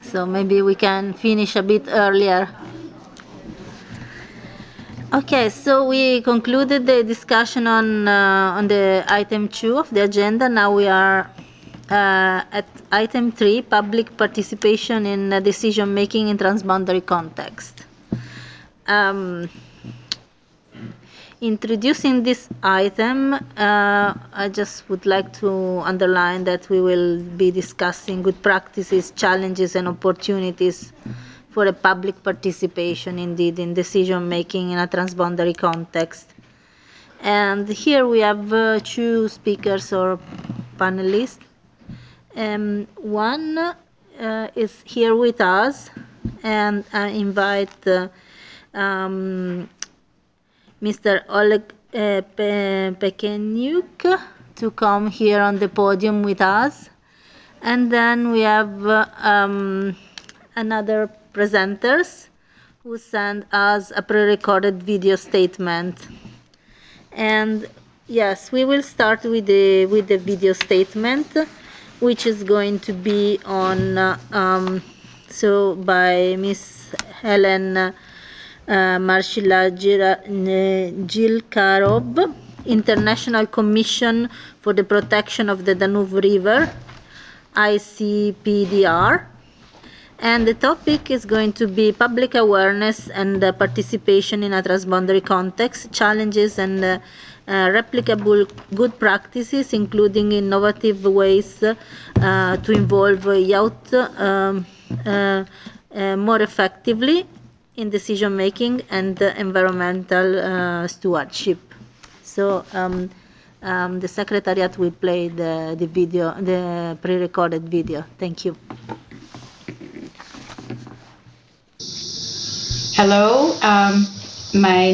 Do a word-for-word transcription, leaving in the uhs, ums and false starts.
so maybe we can finish a bit earlier. Okay, so we concluded the discussion on uh, on the item two of the agenda. Now we are uh, at item three, public participation in uh, decision making in transboundary context. Um, introducing this item, uh, I just would like to underline that we will be discussing good practices, challenges, and opportunities for a public participation indeed in decision making in a transboundary context. And here we have uh, two speakers or panelists. Um, one uh, is here with us, and I invite uh, um, Mister Oleg uh, Pe- Pekenyuk to come here on the podium with us. And then we have uh, um, another presenters who sent us a pre-recorded video statement. And yes, we will start with the with the video statement, which is going to be on uh, um, so by Miss Helen uh, Marshila Gilkarov, International Commission for the Protection of the Danube River, I C P D R. And the topic is going to be public awareness and uh, participation in a transboundary context, challenges and uh, uh, replicable good practices, including innovative ways uh, to involve youth um, uh, uh, more effectively in decision making and uh, environmental uh, stewardship. So um, um, the Secretariat will play the, the video, the pre-recorded video. Thank you. Hello, um, my